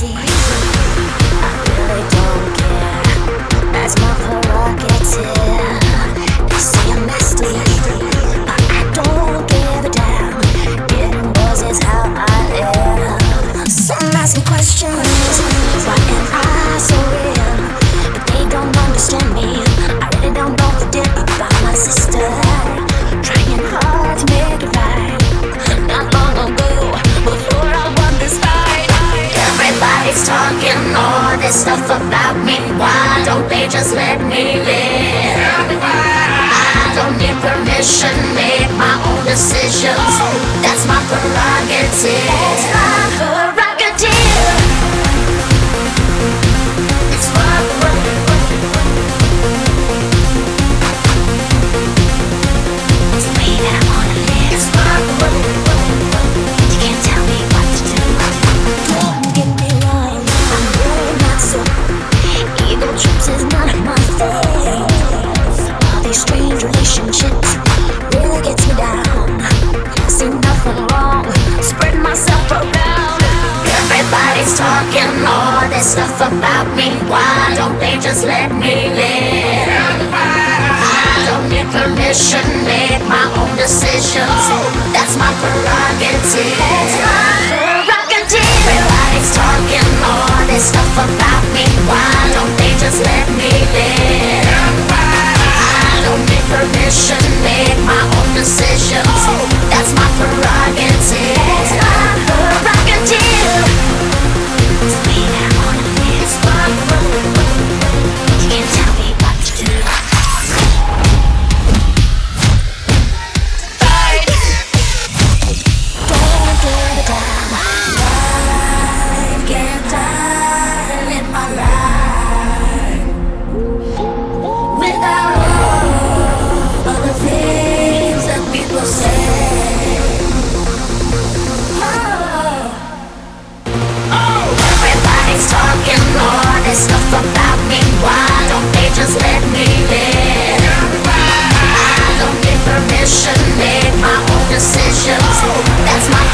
crazy. I really don't care. That's my prerogative. They say I'm nasty, but I don't give a damn. Getting buzz is how I live. Some ask me questions. Why am I so real? But they don't understand me. I really don't know the deal about my sister. Trying hard to make it right. Not long ago, before I won this fight. Everybody's talking all this stuff about me. Why don't they just let me live? I don't need permission, make my own decisions. That's my prerogative. It's my prerogative. It's my prerogative. It's the way that I wanna live. It's my prerogative. You can't tell me what to do. Don't get me wrong, I'm really not so. Ego trips is none of my thing. All these strange relationships really gets me down. See nothing wrong, spread myself around. Everybody's talking all this stuff about me. Why don't they just let me live? I don't need permission, make my own decisions. That's my prerogative. It's my prerogative. Everybody's talking all this stuff about me. Why don't they just let me live? I don't need permission, make my own decisions. That's my prerogative. It's my prerogative. It's the way that I wanna live. It's my prerogative. You can't tell me what to do. Fight. Don't give a damn. Life get tired and live my life without all the things that people say. Everybody's talking all this stuff about me. Why don't they just let me live? I don't need permission, make my own decisions. That's my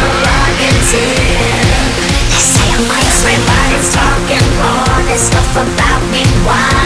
prerogative. They say I'm crazy. Everybody's talking all this stuff about me. Why